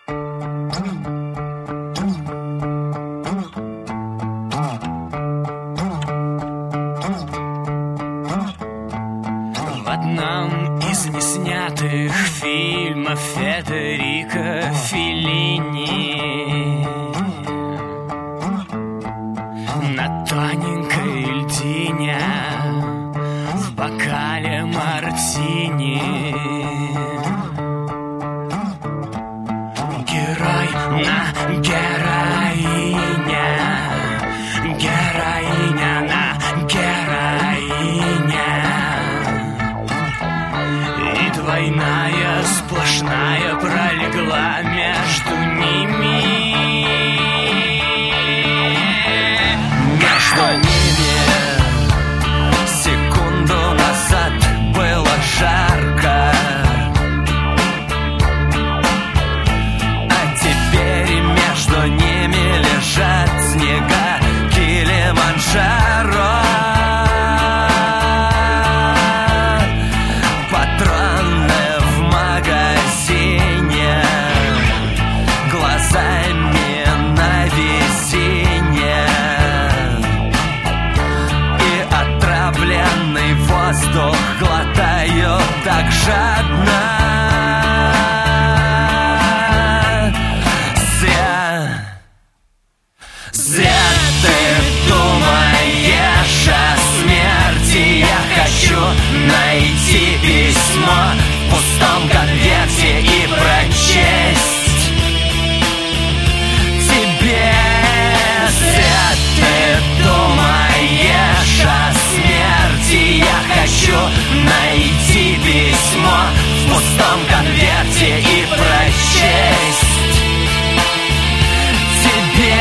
В одном из неснятых фильмов Федерико Феллини на тоненькой льдине в бокале мартини герой на героине, героиня на героине, и двойная сплошная пролегла между ними. Между ними секунду назад было жарко, а теперь между ними лежат снега Килиманджаро. Патроны в магазине, глазами на весенне, и отравленный воздух глотаю так жадно. Зря ты думаешь о смерти. Я хочу найти письмо в пустом конверте и прочесть тебе. Зря ты думаешь о смерти. Я хочу найти письмо в пустом конверте и прочесть тебе.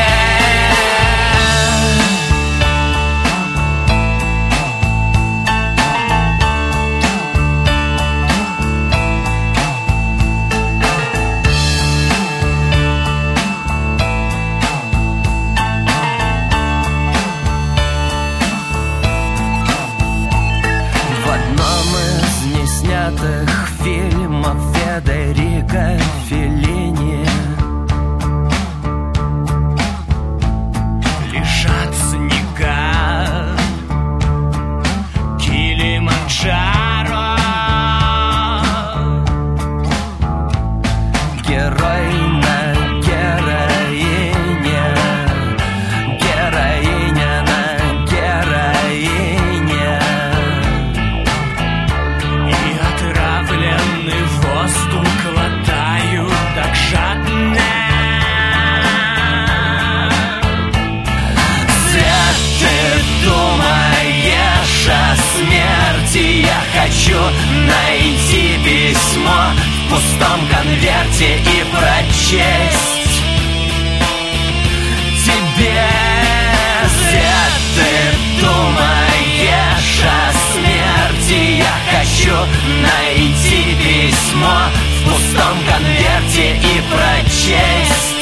Фильмов Федерико Феллини лежат снега Килиманджаро. Герой на героине, героиня на героине, отравленный воздух глотаю так жадно. Зря ты думаешь о смерти. Я хочу найти письмо в пустом конверте и прочесть тебе. Зря ты думаешь о смерти. Я хочу найти письмо в пустом конверте и прочесть